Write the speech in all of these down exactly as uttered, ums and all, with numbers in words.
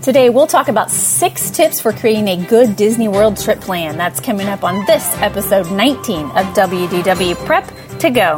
Today, we'll talk about six tips for creating a good Disney World trip plan. That's coming up on this episode nineteen of W D W Prep to Go.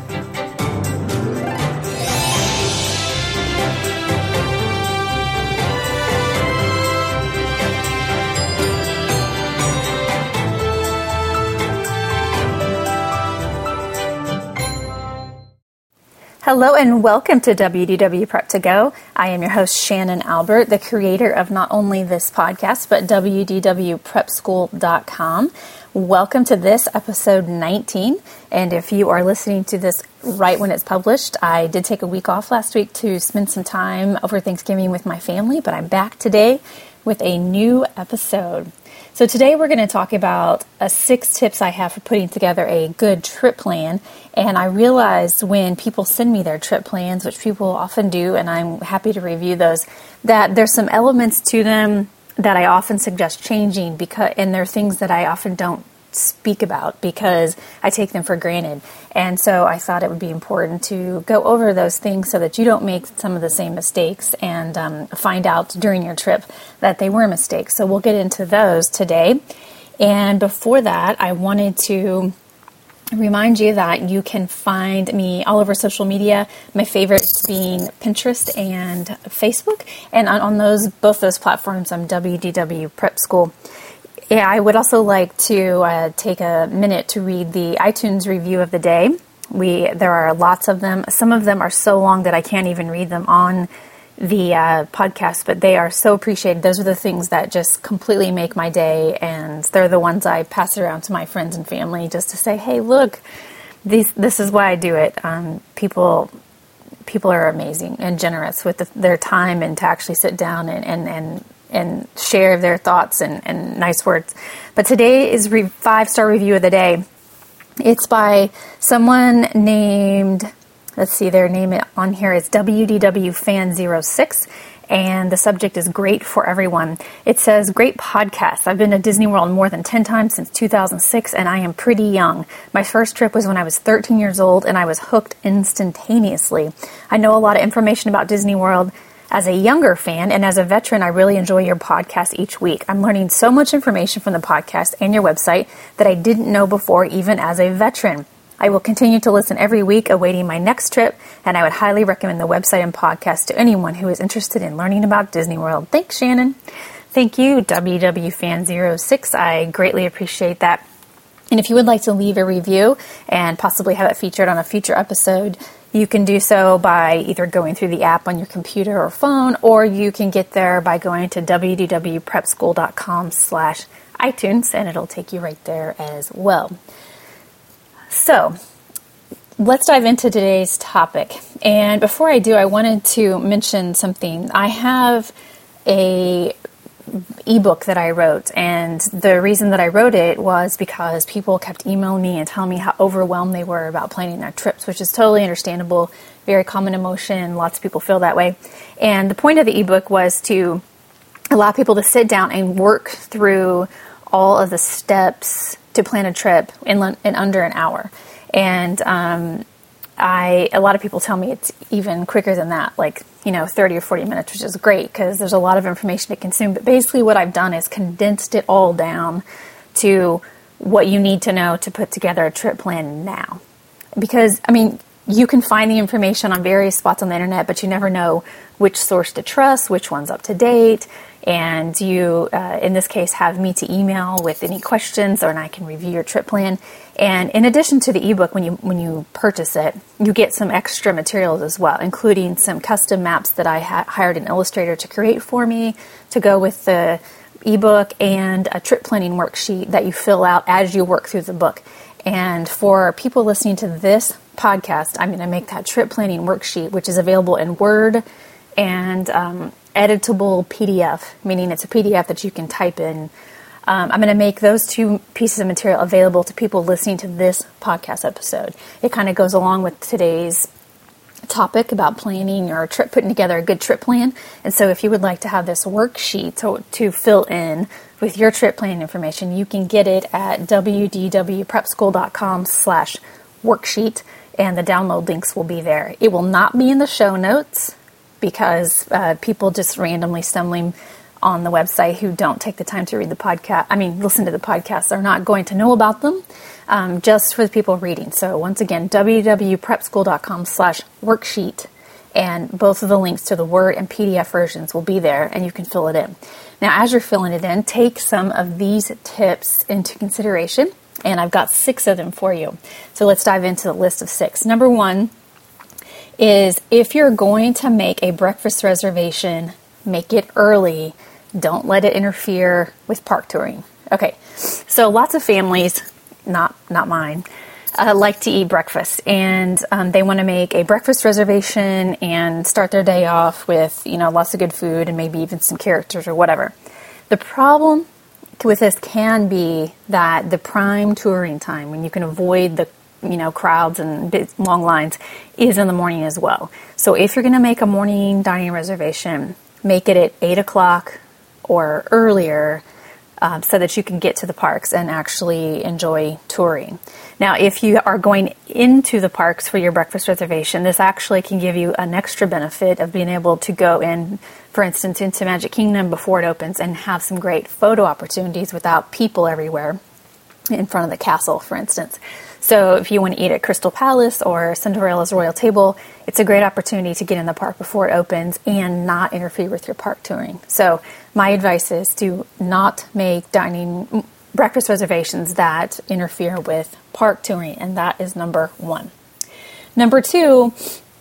Hello and welcome to W D W Prep to Go. I am your host, Shannon Albert, the creator of not only this podcast, but W D W prep school dot com. Welcome to this episode nineteen. And if you are listening to this right when it's published, I did take a week off last week to spend some time over Thanksgiving with my family, but I'm back today with a new episode. So today we're going to talk about uh, six tips I have for putting together a good trip plan. And I realized when people send me their trip plans, which people often do, and I'm happy to review those, that there's some elements to them that I often suggest changing, because, and there are things that I often don't speak about because I take them for granted. And so I thought it would be important to go over those things so that you don't make some of the same mistakes and um, find out during your trip that they were mistakes. So we'll get into those today. And before that, I wanted to remind you that you can find me all over social media, my favorites being Pinterest and Facebook. And on, on those, both those platforms, I'm W D W Prep School. Yeah, I would also like to uh, take a minute to read the iTunes review of the day. We There are lots of them. Some of them are so long that I can't even read them on the uh, podcast, but they are so appreciated. Those are the things that just completely make my day, and they're the ones I pass around to my friends and family just to say, hey, look, these, this is why I do it. Um, people people are amazing and generous with the, their time, and to actually sit down and, and, and and share their thoughts and, and nice words. But today is re- five-star review of the day. It's by someone named, let's see, their name on here is W D W Fan zero six, and the subject is great for everyone. It says, great podcast. I've been to Disney World more than ten times since two thousand six, and I am pretty young. My first trip was when I was thirteen years old, and I was hooked instantaneously. I know a lot of information about Disney World as a younger fan, and as a veteran, I really enjoy your podcast each week. I'm learning so much information from the podcast and your website that I didn't know before, even as a veteran. I will continue to listen every week, awaiting my next trip, and I would highly recommend the website and podcast to anyone who is interested in learning about Disney World. Thanks, Shannon. Thank you, W W Fan zero six. I greatly appreciate that. And if you would like to leave a review and possibly have it featured on a future episode, you can do so by either going through the app on your computer or phone, or you can get there by going to W D W prep school dot com slash iTunes, and it'll take you right there as well. So let's dive into today's topic. And before I do, I wanted to mention something. I have a ebook that I wrote, and the reason that I wrote it was because people kept emailing me and telling me how overwhelmed they were about planning their trips, which is totally understandable, very common emotion. Lots of people feel that way. And the point of the ebook was to allow people to sit down and work through all of the steps to plan a trip in, in under an hour. And um, I, a lot of people tell me it's even quicker than that, like, you know, thirty or forty minutes, which is great because there's a lot of information to consume. But basically what I've done is condensed it all down to what you need to know to put together a trip plan now. Because, I mean, you can find the information on various spots on the internet, but you never know which source to trust, which one's up to date. And you, uh, in this case, have me to email with any questions, or and I can review your trip plan. And in addition to the ebook, when you when you purchase it, you get some extra materials as well, including some custom maps that I ha- hired an illustrator to create for me to go with the ebook, and a trip planning worksheet that you fill out as you work through the book. And for people listening to this podcast, I'm going to make that trip planning worksheet, which is available in Word and um, editable P D F, meaning it's a P D F that you can type in. Um, I'm going to make those two pieces of material available to people listening to this podcast episode. It kind of goes along with today's topic about planning your trip, putting together a good trip plan. And so if you would like to have this worksheet to, to fill in with your trip planning information, you can get it at W D W prep school dot com slash worksheet, and the download links will be there. It will not be in the show notes because uh, people just randomly stumbling on the website who don't take the time to read the podcast, I mean, listen to the podcast, are not going to know about them, um, just for the people reading. So once again, www.prepschool.com slash worksheet, and both of the links to the Word and P D F versions will be there, and you can fill it in. Now, as you're filling it in, take some of these tips into consideration, and I've got six of them for you. So let's dive into the list of six. Number one is, if you're going to make a breakfast reservation, make it early. Don't let it interfere with park touring. Okay, so lots of families, not not mine, uh, like to eat breakfast, and um, they want to make a breakfast reservation and start their day off with, you know, lots of good food and maybe even some characters or whatever. The problem with this can be that the prime touring time, when you can avoid the, you know, crowds and big, long lines, is in the morning as well. So if you're going to make a morning dining reservation, make it at eight o'clock or earlier, um, so that you can get to the parks and actually enjoy touring. Now, if you are going into the parks for your breakfast reservation, this actually can give you an extra benefit of being able to go in, for instance, into Magic Kingdom before it opens and have some great photo opportunities without people everywhere in front of the castle, for instance. So if you want to eat at Crystal Palace or Cinderella's Royal Table, it's a great opportunity to get in the park before it opens and not interfere with your park touring. So my advice is to not make dining breakfast reservations that interfere with park touring, and that is number one. Number two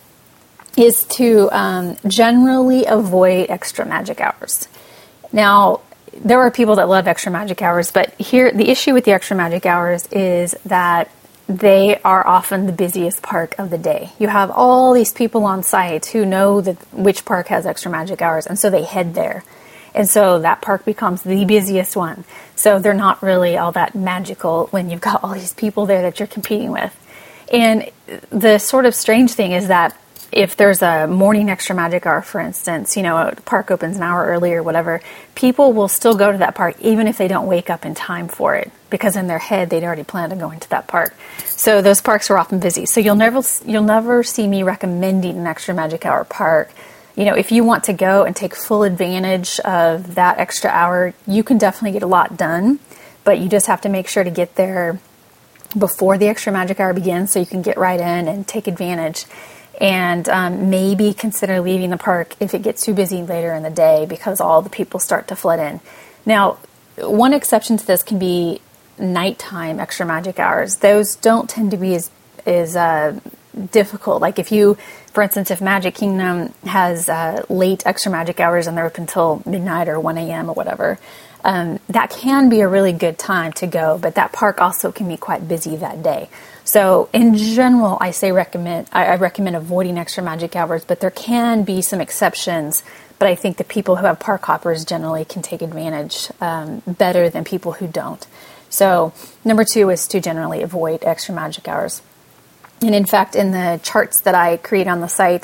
is to um, generally avoid extra magic hours. Now, there are people that love extra magic hours, but here the issue with the extra magic hours is that they are often the busiest park of the day. You have all these people on site who know that which park has extra magic hours, and so they head there. And so that park becomes the busiest one. So they're not really all that magical when you've got all these people there that you're competing with. And the sort of strange thing is that if there's a morning extra magic hour, for instance, you know, a park opens an hour early or whatever, people will still go to that park even if they don't wake up in time for it, because in their head they'd already planned on going to that park. So those parks are often busy. So you'll never you'll never see me recommending an extra magic hour park. You know, if you want to go and take full advantage of that extra hour, you can definitely get a lot done, but you just have to make sure to get there before the extra magic hour begins so you can get right in and take advantage. And um, maybe consider leaving the park if it gets too busy later in the day because all the people start to flood in. Now, one exception to this can be nighttime extra magic hours. Those don't tend to be as, as uh, difficult. Like if you, for instance, if Magic Kingdom has uh, late extra magic hours and they're up until midnight or one a.m. or whatever, um, that can be a really good time to go, but that park also can be quite busy that day. So in general, I say recommend, I, I recommend avoiding extra magic hours, but there can be some exceptions. But I think the people who have park hoppers generally can take advantage um, better than people who don't. So number two is to generally avoid extra magic hours. And in fact, in the charts that I create on the site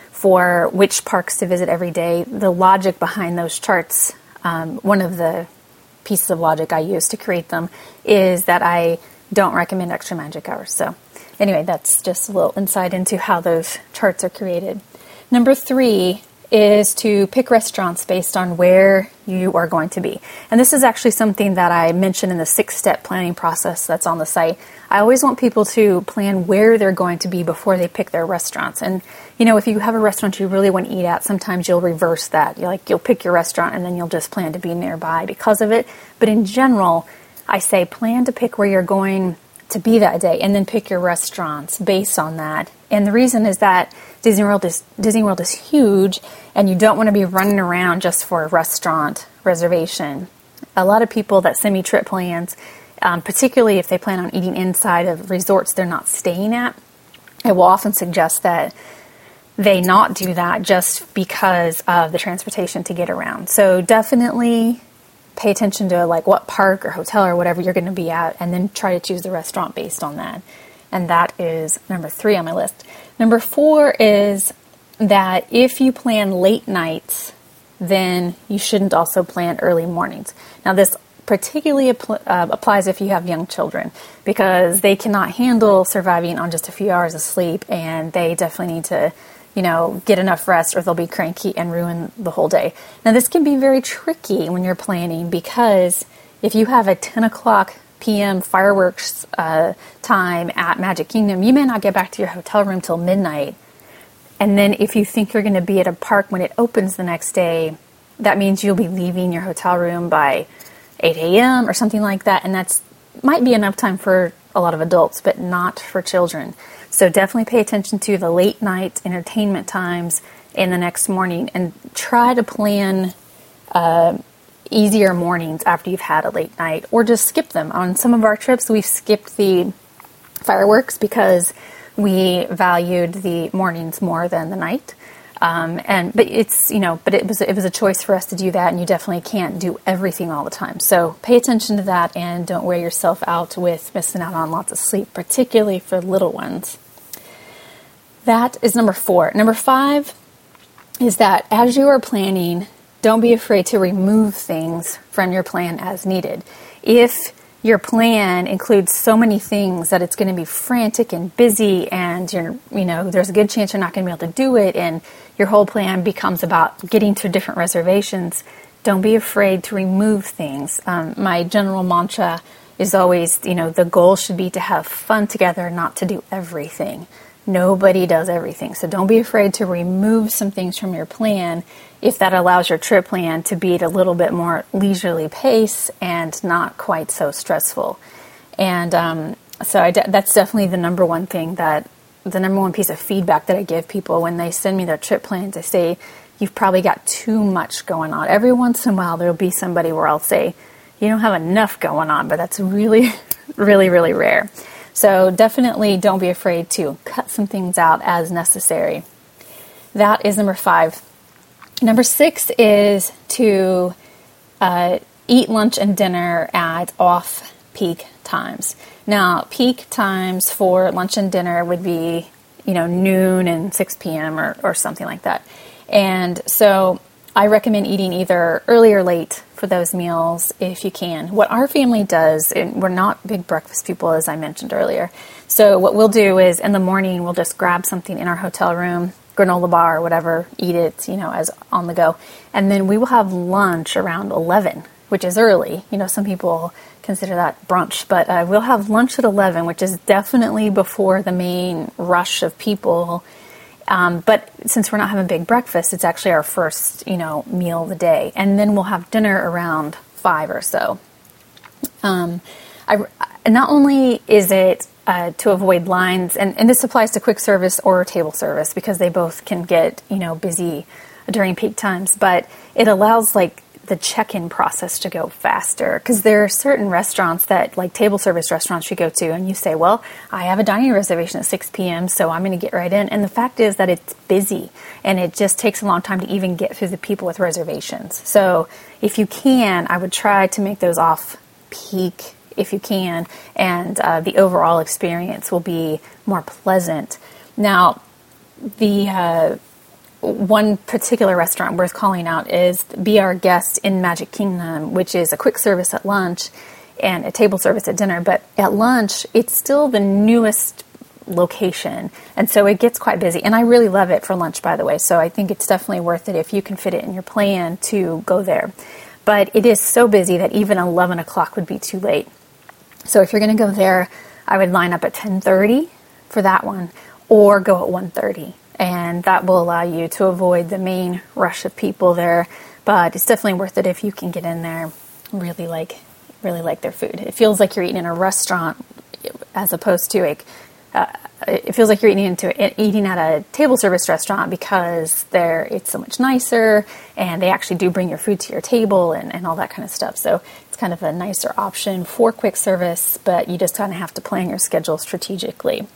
for which parks to visit every day, the logic behind those charts, um, one of the pieces of logic I use to create them is that I don't recommend extra magic hours. So anyway, that's just a little insight into how those charts are created. Number three is to pick restaurants based on where you are going to be. And this is actually something that I mentioned in the six-step planning process that's on the site. I always want people to plan where they're going to be before they pick their restaurants. And, you know, if you have a restaurant you really want to eat at, sometimes you'll reverse that. You're like, you'll pick your restaurant and then you'll just plan to be nearby because of it. But in general, I say plan to pick where you're going to be that day and then pick your restaurants based on that. And the reason is that Disney World is Disney World is huge, and you don't want to be running around just for a restaurant reservation. A lot of people that send me trip plans, um, particularly if they plan on eating inside of resorts they're not staying at, I will often suggest that they not do that just because of the transportation to get around. So definitely pay attention to like what park or hotel or whatever you're going to be at, and then try to choose the restaurant based on that. And that is number three on my list. Number four is that if you plan late nights, then you shouldn't also plan early mornings. Now, this particularly apl- uh, applies if you have young children, because they cannot handle surviving on just a few hours of sleep, and they definitely need to you know, get enough rest or they'll be cranky and ruin the whole day. Now, this can be very tricky when you're planning, because if you have a ten o'clock p.m. fireworks uh, time at Magic Kingdom, you may not get back to your hotel room till midnight. And then if you think you're going to be at a park when it opens the next day, that means you'll be leaving your hotel room by eight a.m. or something like that. And that's might be enough time for a lot of adults, but not for children. So definitely pay attention to the late night entertainment times in the next morning, and try to plan uh, easier mornings after you've had a late night, or just skip them. On some of our trips, we've skipped the fireworks because we valued the mornings more than the night. Um, and but it's you know, but it was it was a choice for us to do that, and you definitely can't do everything all the time. So pay attention to that, and don't wear yourself out with missing out on lots of sleep, particularly for little ones. That is number four. Number five is that as you are planning, don't be afraid to remove things from your plan as needed. If your plan includes so many things that it's going to be frantic and busy, and you're, you know, there's a good chance you're not going to be able to do it, and your whole plan becomes about getting to different reservations, don't be afraid to remove things. Um, my general mantra is always, you know, the goal should be to have fun together, not to do everything. Nobody does everything. So don't be afraid to remove some things from your plan if that allows your trip plan to be at a little bit more leisurely pace and not quite so stressful. And um, so I de- that's definitely the number one thing that, the number one piece of feedback that I give people when they send me their trip plans. I say, you've probably got too much going on. Every once in a while there'll be somebody where I'll say, you don't have enough going on, but that's really, really, really rare. So definitely don't be afraid to cut some things out as necessary. That is number five. Number six is to uh, eat lunch and dinner at off-peak times. Now, peak times for lunch and dinner would be, you know, noon and six p.m. or, or something like that. And so I recommend eating either early or late for those meals if you can. What our family does, and we're not big breakfast people, as I mentioned earlier. So what we'll do is in the morning, we'll just grab something in our hotel room, granola bar or whatever, eat it, you know, as on the go. And then we will have lunch around eleven, which is early. You know, some people consider that brunch, but uh, we'll have lunch at eleven, which is definitely before the main rush of people. Um, but since we're not having big breakfast, it's actually our first, you know, meal of the day. And then we'll have dinner around five or so. Um, I, not only is it uh, to avoid lines, and, and this applies to quick service or table service because they both can get, you know, busy during peak times, but it allows like the check-in process to go faster, because there are certain restaurants that, like table service restaurants you go to, and you say, well, I have a dining reservation at six p.m., so I'm going to get right in. And the fact is that it's busy, and it just takes a long time to even get through the people with reservations. So if you can, I would try to make those off-peak if you can, and uh, the overall experience will be more pleasant. Now, the... Uh, One particular restaurant worth calling out is Be Our Guest in Magic Kingdom, which is a quick service at lunch and a table service at dinner. But at lunch, it's still the newest location, and so it gets quite busy. And I really love it for lunch, by the way, so I think it's definitely worth it if you can fit it in your plan to go there. But it is so busy that even eleven o'clock would be too late. So if you're going to go there, I would line up at ten thirty for that one, or go at one thirty. And that will allow you to avoid the main rush of people there. But it's definitely worth it if you can get in there, really like, really like their food. It feels like you're eating in a restaurant as opposed to a, uh, it feels like you're eating into eating at a table service restaurant because there it's so much nicer, and they actually do bring your food to your table and, and all that kind of stuff. So it's kind of a nicer option for quick service, but you just kind of have to plan your schedule strategically.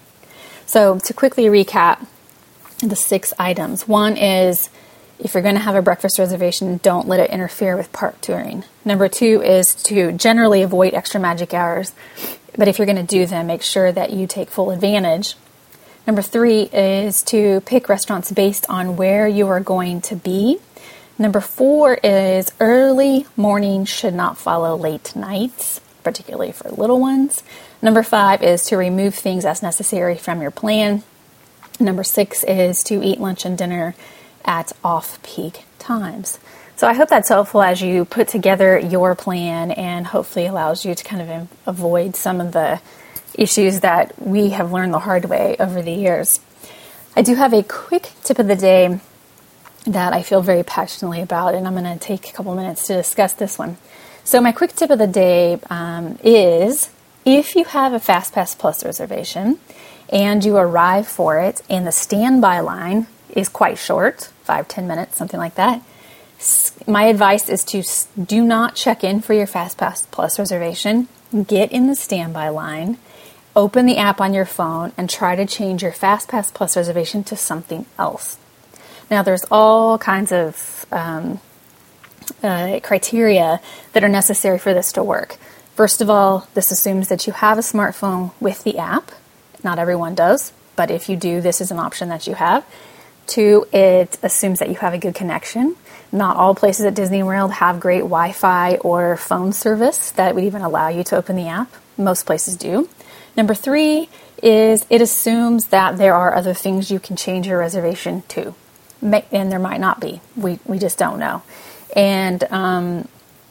So to quickly recap, the six items. One is, if you're going to have a breakfast reservation, don't let it interfere with park touring. Number two is to generally avoid extra magic hours, but if you're going to do them, make sure that you take full advantage. Number three is to pick restaurants based on where you are going to be. Number four is early mornings should not follow late nights, particularly for little ones. Number five is to remove things as necessary from your plan. Number six is to eat lunch and dinner at off-peak times. So I hope that's helpful as you put together your plan and hopefully allows you to kind of avoid some of the issues that we have learned the hard way over the years. I do have a quick tip of the day that I feel very passionately about, and I'm going to take a couple minutes to discuss this one. So my quick tip of the day um, is if you have a FastPass Plus reservation and you arrive for it and the standby line is quite short, five, ten minutes, something like that, my advice is to do not check in for your FastPass Plus reservation. Get in the standby line, open the app on your phone, and try to change your FastPass Plus reservation to something else. Now, there's all kinds of um, uh, criteria that are necessary for this to work. First of all, this assumes that you have a smartphone with the app. Not everyone does, but if you do, this is an option that you have. Two, it assumes that you have a good connection. Not all places at Disney World have great Wi-Fi or phone service that would even allow you to open the app. Most places do. Number three is it assumes that there are other things you can change your reservation to. And there might not be. We we just don't know. And, um,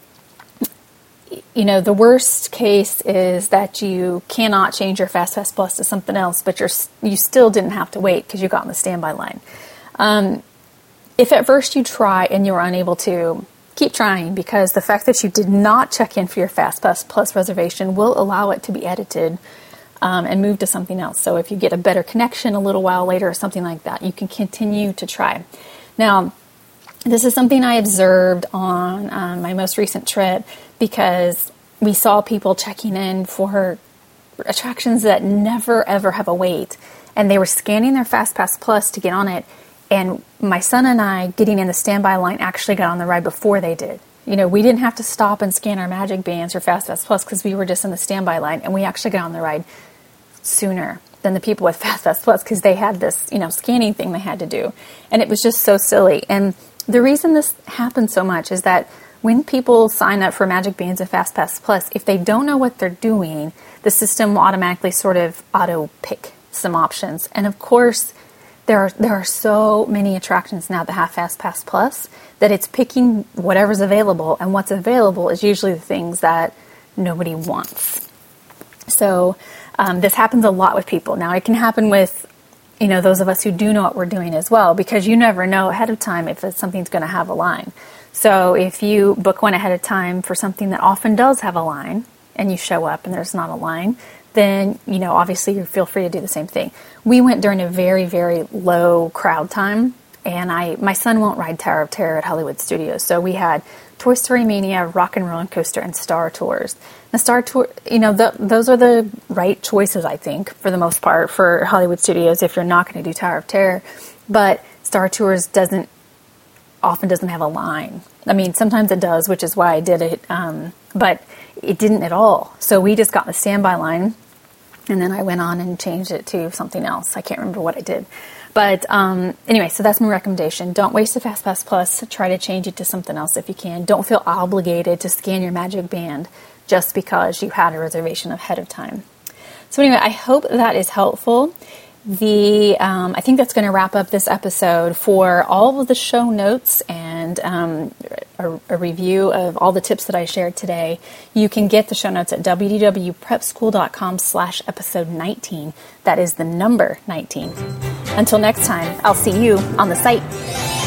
you know, the worst case is that you cannot change your FastPass Plus to something else, but you're you still didn't have to wait because you got in the standby line. Um, if at first you try and you're unable to, keep trying, because the fact that you did not check in for your FastPass Plus reservation will allow it to be edited um, and moved to something else. So if you get a better connection a little while later or something like that, you can continue to try. Now, this is something I observed on um, my most recent trip because we saw people checking in for attractions that never ever have a wait, and they were scanning their FastPass Plus to get on it. And my son and I, getting in the standby line, actually got on the ride before they did. You know, we didn't have to stop and scan our Magic Bands or FastPass Plus because we were just in the standby line, and we actually got on the ride sooner than the people with FastPass Plus because they had this, you know, scanning thing they had to do. And it was just so silly. And the reason this happens so much is that when people sign up for Magic Bands and FastPass Plus, if they don't know what they're doing, the system will automatically sort of auto-pick some options. And of course, There are there are so many attractions now that have FastPass Plus that it's picking whatever's available, and what's available is usually the things that nobody wants. So um, this happens a lot with people. Now it can happen with, you know, those of us who do know what we're doing as well, because you never know ahead of time if something's going to have a line. So if you book one ahead of time for something that often does have a line, and you show up and there's not a line, then, you know, obviously you feel free to do the same thing. We went during a very, very low crowd time, and I, my son won't ride Tower of Terror at Hollywood Studios, so we had Toy Story Mania, Rock and Roller Coaster, and Star Tours. The Star Tour, you know, the, those are the right choices, I think, for the most part, for Hollywood Studios if you're not going to do Tower of Terror. But Star Tours doesn't, often doesn't have a line. I mean, sometimes it does, which is why I did it, um, but it didn't at all. So we just got the standby line, and then I went on and changed it to something else. I can't remember what I did. But um, anyway, so that's my recommendation. Don't waste the FastPass Plus. Try to change it to something else if you can. Don't feel obligated to scan your Magic Band just because you had a reservation ahead of time. So anyway, I hope that is helpful. The um, I think that's going to wrap up this episode. For all of the show notes and um, a, a review of all the tips that I shared today, you can get the show notes at w w w dot prep school dot com slash episode nineteen. That is the number nineteen. Until next time, I'll see you on the site.